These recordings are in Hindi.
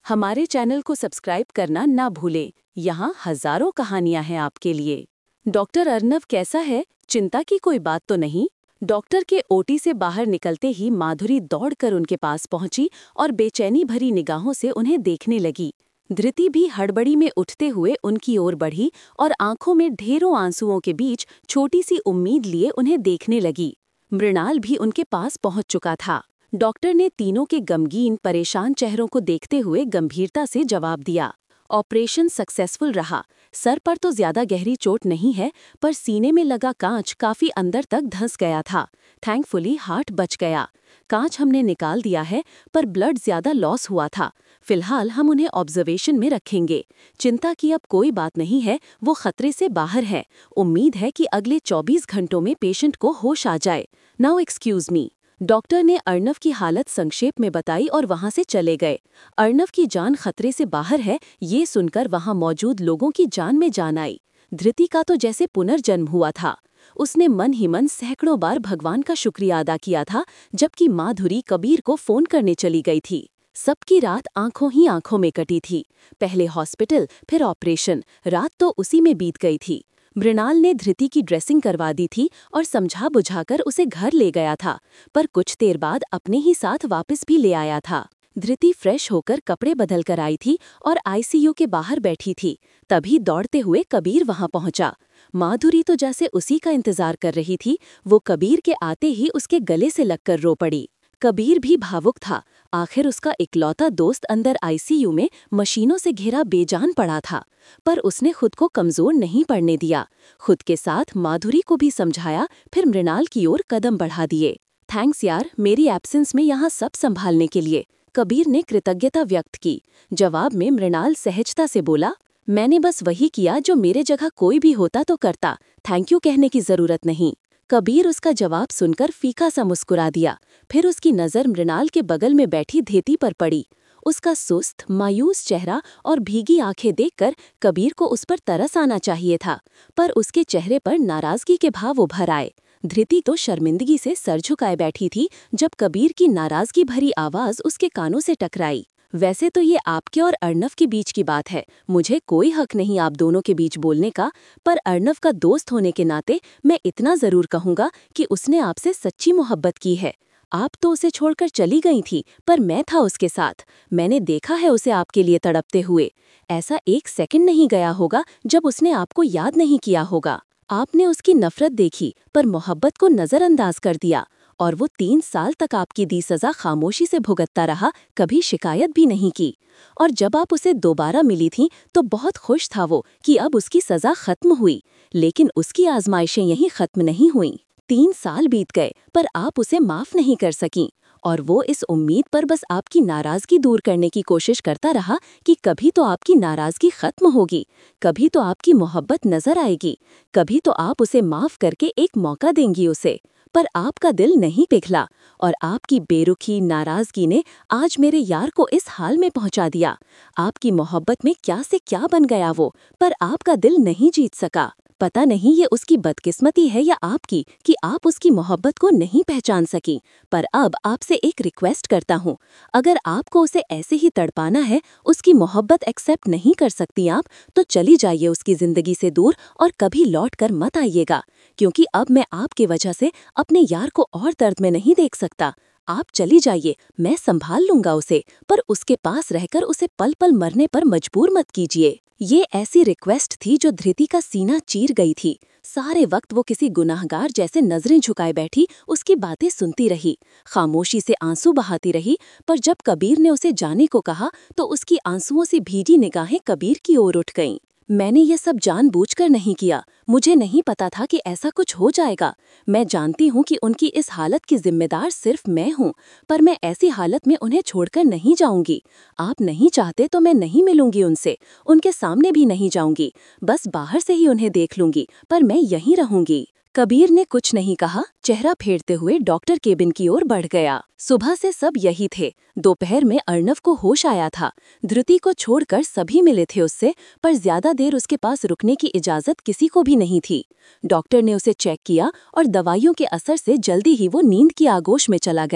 हमारे चैनल को सब्सक्राइब करना ना भूलें। यहाँ हजारों कहानियां हैं आपके लिए। डॉक्टर अर्नव कैसा है? चिंता की कोई बात तो नहीं। डॉक्टर के ओटी से बाहर निकलते ही माधुरी दौड़कर उनके पास पहुंची और बेचैनी भरी निगाहों से उन्हें देखने लगी। धृति भी हड़बड़ी में उठते हुए उनकी ओर बढ़ी और आंखों में ढेरों आंसुओं के बीच छोटी सी उम्मीद लिए उन्हें देखने लगी। मृणाल भी उनके पास पहुंच चुका था। डॉक्टर ने तीनों के गमगीन परेशान चेहरों को देखते हुए गंभीरता से जवाब दिया। ऑपरेशन सक्सेसफुल रहा। सर पर तो ज्यादा गहरी चोट नहीं है, पर सीने में लगा कांच काफी अंदर तक धंस गया था। थैंकफुली हार्ट बच गया। कांच हमने निकाल दिया है, पर ब्लड ज्यादा लॉस हुआ था। फिलहाल हम उन्हें ऑब्जर्वेशन में रखेंगे। चिंता की अब कोई बात नहीं है, वो खतरे से बाहर है। उम्मीद है कि अगले 24 घंटों में पेशेंट को होश आ जाए। Now excuse me. डॉक्टर ने अर्नव की हालत संक्षेप में बताई और वहां से चले गए। अर्नव की जान खतरे से बाहर है, ये सुनकर वहां मौजूद लोगों की जान में जान आई। धृति का तो जैसे पुनर्जन्म हुआ था। उसने मन ही मन सैकड़ों बार भगवान का शुक्रिया अदा किया था, जबकि माधुरी कबीर को फोन करने चली गई थी। सबकी रात आंखों ही आंखों में कटी थी। पहले हॉस्पिटल, फिर ऑपरेशन, रात तो उसी में बीत गई थी। मृणाल ने धृति की ड्रेसिंग करवा दी थी और समझा बुझाकर उसे घर ले गया था, पर कुछ देर बाद अपने ही साथ वापस भी ले आया था। धृति फ्रेश होकर कपड़े बदल कर आई थी और आईसीयू के बाहर बैठी थी। तभी दौड़ते हुए कबीर वहां पहुंचा। माधुरी तो जैसे उसी का इंतजार कर रही थी। वो कबीर के आते ही उसके गले से लगकर रो पड़ी। कबीर भी भावुक था। आखिर उसका इकलौता दोस्त अंदर आईसीयू में मशीनों से घिरा बेजान पड़ा था, पर उसने खुद को कमजोर नहीं पड़ने दिया। खुद के साथ माधुरी को भी समझाया, फिर मृणाल की ओर कदम बढ़ा दिए। थैंक्स यार, मेरी एब्सेंस में यहाँ सब संभालने के लिए। कबीर ने कृतज्ञता व्यक्त की। जवाब में मृणाल सहजता से बोला, मैंने बस वही किया जो मेरे जगह कोई भी होता तो करता। थैंक यू कहने की जरूरत नहीं। कबीर उसका जवाब सुनकर फीका सा मुस्कुरा दिया। फिर उसकी नज़र मृणाल के बगल में बैठी धृति पर पड़ी। उसका सुस्त, मायूस चेहरा और भीगी आंखें देखकर कबीर को उस पर तरस आना चाहिए था, पर उसके चेहरे पर नाराजगी के भाव उभर आए। धृति तो शर्मिंदगी से सर झुकाए बैठी थी जब कबीर की नाराजगी भरी आवाज उसके कानों से टकराई। वैसे तो ये आपके और अर्नव के बीच की बात है, मुझे कोई हक नहीं आप दोनों के बीच बोलने का, पर अर्नव का दोस्त होने के नाते मैं इतना जरूर कहूँगा कि उसने आपसे सच्ची मोहब्बत की है। आप तो उसे छोड़कर चली गई थी, पर मैं था उसके साथ। मैंने देखा है उसे आपके लिए तड़पते हुए। ऐसा एक सेकंड नहीं गया होगा जब उसने आपको याद नहीं किया होगा। आपने उसकी नफरत देखी, पर मोहब्बत को नजरअंदाज कर दिया, और वो 3 साल तक आपकी दी सजा खामोशी से भुगतता रहा, कभी शिकायत भी नहीं की। और जब आप उसे दोबारा मिली थीं तो बहुत खुश था वो कि अब उसकी सजा खत्म हुई। लेकिन उसकी आजमाइशें यहीं खत्म नहीं हुईं। 3 साल बीत गए, पर आप उसे माफ नहीं कर सकीं, और वो इस उम्मीद पर बस आपकी नाराजगी दूर करने की कोशिश करता रहा कि कभी तो आपकी नाराजगी खत्म होगी, कभी तो आपकी मोहब्बत नजर आएगी, कभी तो आप उसे माफ करके एक मौका देंगी उसे। पर आपका दिल नहीं पिघला, और आपकी बेरुखी नाराजगी ने आज मेरे यार को इस हाल में पहुंचा दिया। आपकी मोहब्बत में क्या से क्या बन गया वो, पर आपका दिल नहीं जीत सका। पता नहीं ये उसकी बदकिस्मती है या आपकी कि आप उसकी मोहब्बत को नहीं पहचान सकी। पर अब आपसे एक रिक्वेस्ट करता हूँ, अगर आपको उसे ऐसे ही तड़पाना है, उसकी मोहब्बत एक्सेप्ट नहीं कर सकती आप, तो चली जाइए उसकी जिंदगी से दूर और कभी लौट कर मत आइएगा, क्योंकि अब मैं आपकी वजह से अपने यार को और दर्द में नहीं देख सकता। आप चली जाइए, मैं संभाल लूंगा उसे, पर उसके पास रहकर उसे पल पल मरने पर मजबूर मत कीजिए। ये ऐसी रिक्वेस्ट थी जो धृति का सीना चीर गई थी। सारे वक्त वो किसी गुनाहगार जैसे नजरें झुकाए बैठी उसकी बातें सुनती रही, खामोशी से आंसू बहाती रही, पर जब कबीर ने उसे जाने को कहा तो उसकी आंसुओं से भीगी निगाहें कबीर की ओर उठ गईं। मैंने ये सब जानबूझकर नहीं किया, मुझे नहीं पता था कि ऐसा कुछ हो जाएगा। मैं जानती हूँ कि उनकी इस हालत की जिम्मेदार सिर्फ मैं हूँ, पर मैं ऐसी हालत में उन्हें छोड़कर नहीं जाऊंगी। आप नहीं चाहते तो मैं नहीं मिलूंगी उनसे, उनके सामने भी नहीं जाऊंगी, बस बाहर से ही उन्हें देख लूंगी, पर मैं यहीं रहूंगी। कबीर ने कुछ नहीं कहा, चेहरा फेरते हुए डॉक्टर केबिन की ओर बढ़ गया। सुबह से सब यही थे। दोपहर में अर्नव को होश आया था। धृति को छोड़कर सभी मिले थे उससे, पर ज्यादा देर उसके पास रुकने की इजाजत किसी को भी नहीं थी। डॉक्टर ने उसे चेक किया और दवाइयों के असर से जल्दी ही वो नींद की आगोश में चला गया।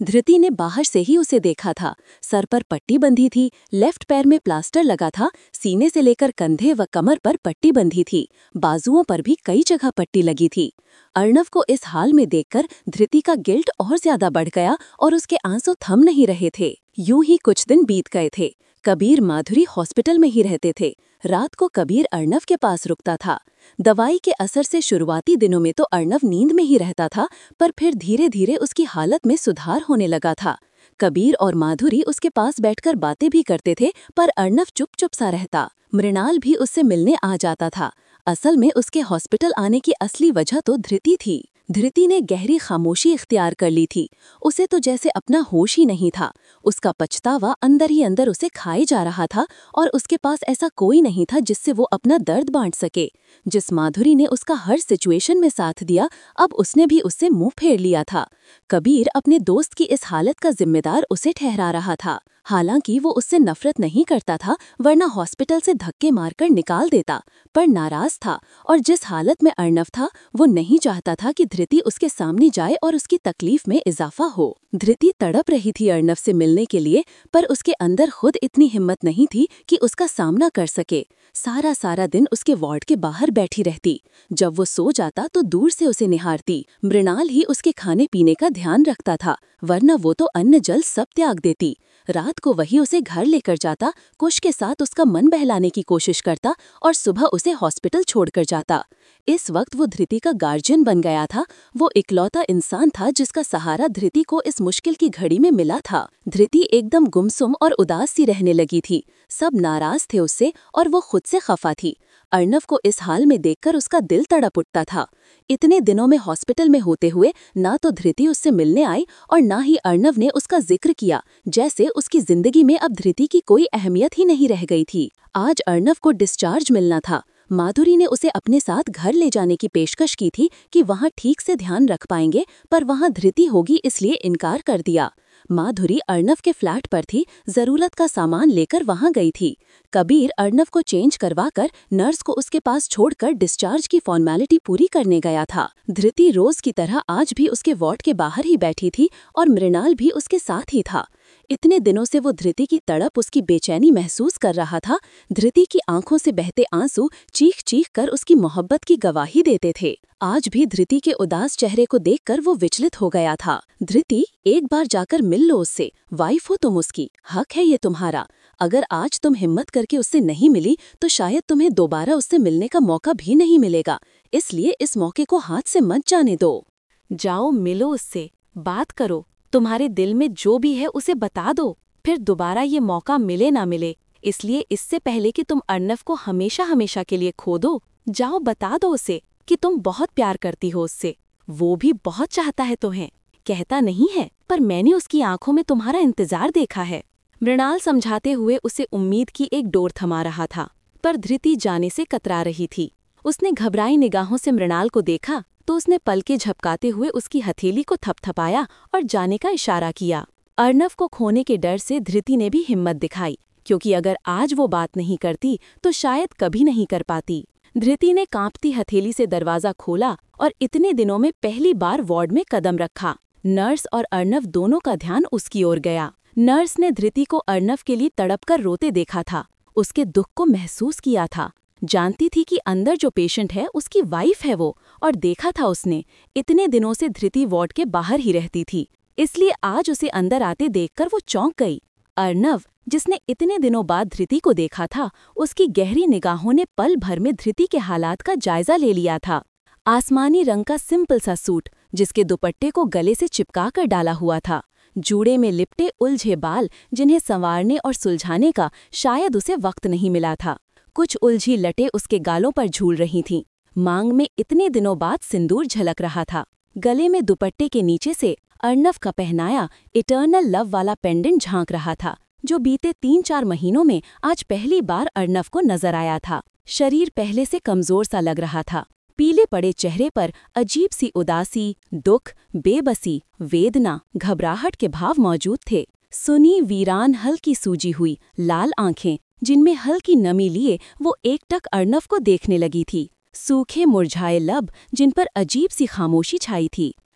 धृति ने बाहर से ही उसे देखा था। सर पर पट्टी बंधी थी, लेफ्ट पैर में प्लास्टर लगा था, सीने से लेकर कंधे व कमर पर पट्टी बंधी थी, बाजुओं पर भी कई जगह पट्टी लगी थी। अर्णव को इस हाल में देखकर धृति का गिल्ट और ज्यादा बढ़ गया और उसके आंसू थम नहीं रहे थे। यूं ही कुछ दिन बीत गए थे। कबीर माधुरी हॉस्पिटल में ही रहते थे। रात को कबीर अर्णव के पास रुकता था। दवाई के असर से शुरुआती दिनों में तो अर्णव नींद में ही रहता था, पर फिर धीरे धीरे उसकी हालत में सुधार होने लगा था। कबीर और माधुरी उसके पास बैठकर बातें भी करते थे, पर अर्णव चुप-चुप सा रहता। मृणाल भी उससे मिलने आ जाता था। असल में उसके हॉस्पिटल आने की असली वजह तो धृति थी। धृति ने गहरी खामोशी इख्तियार कर ली थी। उसे तो जैसे अपना होश ही नहीं था। उसका पछतावा अंदर ही अंदर उसे खाए जा रहा था और उसके पास ऐसा कोई नहीं था जिससे वो अपना दर्द बांट सके। जिस माधुरी ने उसका हर सिचुएशन में साथ दिया, अब उसने भी उससे मुंह फेर लिया था। कबीर अपने दोस्त की इस हालत का जिम्मेदार उसे ठहरा रहा था। हालांकि वो उससे नफरत नहीं करता था, वरना हॉस्पिटल से धक्के मारकर निकाल देता, पर नाराज था। और जिस हालत में अर्णव था, वो नहीं चाहता था कि धृति उसके सामने जाए और उसकी तकलीफ में इजाफा हो। धृति तड़प रही थी अर्णव से मिलने के लिए, पर उसके अंदर खुद इतनी हिम्मत नहीं थी कि उसका सामना कर सके। सारा दिन उसके वार्ड के बाहर बैठी रहती। जब वो सो जाता तो दूर से उसे निहारती। मृणाल ही उसके खाने पीने का ध्यान रखता था, वरना वो तो अन्न जल सब त्याग देती। रात को वही उसे घर लेकर जाता, कुश के साथ उसका मन बहलाने की कोशिश करता और सुबह उसे हॉस्पिटल छोड़कर जाता। इस वक्त वो धृति का गार्जियन बन गया था। वो इकलौता इंसान था जिसका सहारा धृति को इस मुश्किल की घड़ी में मिला था। धृति एकदम गुमसुम और उदास सी रहने लगी थी। सब नाराज थे उससे और वो खुद से खफा थी। अर्णव को इस हाल में देखकर उसका दिल तड़प उठता था। इतने दिनों में हॉस्पिटल में होते हुए ना तो धृति उससे मिलने आई और ना ही अर्णव ने उसका जिक्र किया, जैसे उसकी जिंदगी में अब धृति की कोई अहमियत ही नहीं रह गई थी। आज अर्णव को डिस्चार्ज मिलना था। माधुरी ने उसे अपने साथ घर ले जाने की पेशकश की थी कि वहाँ ठीक से ध्यान रख पाएंगे, पर वहाँ धृति होगी इसलिए इनकार कर दिया। माधुरी अर्णव के फ्लैट पर थी, जरूरत का सामान लेकर वहाँ गई थी। कबीर अर्णव को चेंज करवाकर नर्स को उसके पास छोड़कर डिस्चार्ज की फॉर्मेलिटी पूरी करने गया था। धृति रोज की तरह आज भी उसके वार्ड के बाहर ही बैठी थी और मृणाल भी उसके साथ ही था। इतने दिनों से वो धृति की तड़प, उसकी बेचैनी महसूस कर रहा था। धृति की आंखों से बहते आंसू चीख चीख कर उसकी मोहब्बत की गवाही देते थे। आज भी धृति के उदास चेहरे को देखकर वो विचलित हो गया था। धृति, एक बार जाकर मिल लो उससे। वाइफ हो तुम उसकी, हक है ये तुम्हारा। अगर आज तुम हिम्मत करके उससे नहीं मिली तो शायद तुम्हें दोबारा उससे मिलने का मौका भी नहीं मिलेगा। इसलिए इस मौके को हाथ से मत जाने दो। जाओ मिलो उससे, बात करो, तुम्हारे दिल में जो भी है उसे बता दो। फिर दोबारा ये मौका मिले ना मिले, इसलिए इससे पहले कि तुम अर्णव को हमेशा हमेशा के लिए खो दो, जाओ बता दो उसे कि तुम बहुत प्यार करती हो उससे। वो भी बहुत चाहता है तुम्हें, कहता नहीं है, पर मैंने उसकी आंखों में तुम्हारा इंतजार देखा है। मृणाल समझाते हुए उसे उम्मीद की एक डोर थमा रहा था, पर धृति जाने से कतरा रही थी। उसने घबराई निगाहों से मृणाल को देखा तो उसने पलके झपकाते हुए उसकी हथेली को थपथपाया और जाने का इशारा किया। अर्णव को खोने के डर से धृति ने भी हिम्मत दिखाई, क्योंकि अगर आज वो बात नहीं करती तो शायद कभी नहीं कर पाती। धृति ने कांपती हथेली से दरवाजा खोला और इतने दिनों में पहली बार वार्ड में कदम रखा। नर्स और अर्णव दोनों का ध्यान उसकी ओर गया। नर्स ने धृति को अर्णव के लिए तड़पकर रोते देखा था, उसके दुख को महसूस किया था। जानती थी कि अंदर जो पेशेंट है उसकी वाइफ है वो, और देखा था उसने, इतने दिनों से धृति वार्ड के बाहर ही रहती थी, इसलिए आज उसे अंदर आते देखकर वो चौंक गई। अर्णव, जिसने इतने दिनों बाद धृति को देखा था, उसकी गहरी निगाहों ने पल भर में धृति के हालात का जायजा ले लिया था। आसमानी रंग का सिंपल सा सूट, जिसके दुपट्टे को गले से चिपका कर डाला हुआ था, जूड़े में लिपटे उलझे बाल जिन्हें संवारने और सुलझाने का शायद उसे वक्त नहीं मिला था। कुछ उलझी लटें उसके गालों पर झूल रही थीं। मांग में इतने दिनों बाद सिंदूर झलक रहा था। गले में दुपट्टे के नीचे से अर्णव का पहनाया इटर्नल लव वाला पेंडेंट झांक रहा था, जो बीते 3-4 महीनों में आज पहली बार अर्णव को नजर आया था। शरीर पहले से कमजोर सा लग रहा था। पीले पड़े चेहरे पर अजीब सी उदासी, दुख, बेबसी, वेदना, घबराहट के भाव मौजूद थे। सुनी वीरान हल्की सूजी हुई लाल आंखें, जिनमें हल्की नमी लिए वो एकटक अर्णव को देखने लगी थी। सूखे मुरझाए लब, जिन पर अजीब सी खामोशी छाई थी।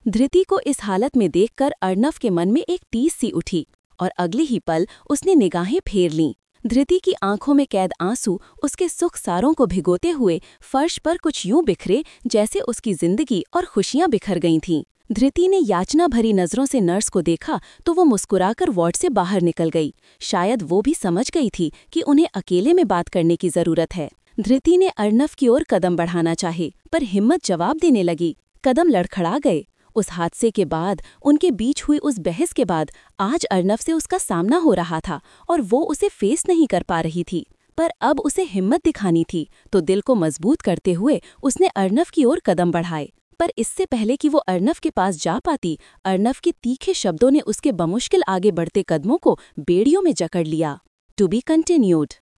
धृति को इस हालत में देखकर अर्नव के मन में एक टीस सी उठी और अगले ही पल उसने निगाहें फेर लीं। धृति की आंखों में कैद आंसू उसके सुख सारों को भिगोते हुए फर्श पर कुछ यूं बिखरे जैसे उसकी जिंदगी और खुशियां बिखर गई थीं। धृति ने याचना भरी नजरों से नर्स को देखा तो वो मुस्कुराकर वार्ड से बाहर निकल गई। शायद वो भी समझ गई थी कि उन्हें अकेले में बात करने की जरूरत है। धृति ने अर्नव की ओर कदम बढ़ाना चाहे, पर हिम्मत जवाब देने लगी। कदम लड़खड़ा गए। उस हादसे के बाद, उनके बीच हुई उस बहस के बाद आज अर्नव से उसका सामना हो रहा था और वो उसे फेस नहीं कर पा रही थी। पर अब उसे हिम्मत दिखानी थी, तो दिल को मजबूत करते हुए उसने अर्नव की ओर कदम बढ़ाए। पर इससे पहले कि वो अर्नव के पास जा पाती, अर्नव के तीखे शब्दों ने उसके बमुश्किल आगे बढ़ते कदमों को बेड़ियों में जकड़ लिया। To be continued.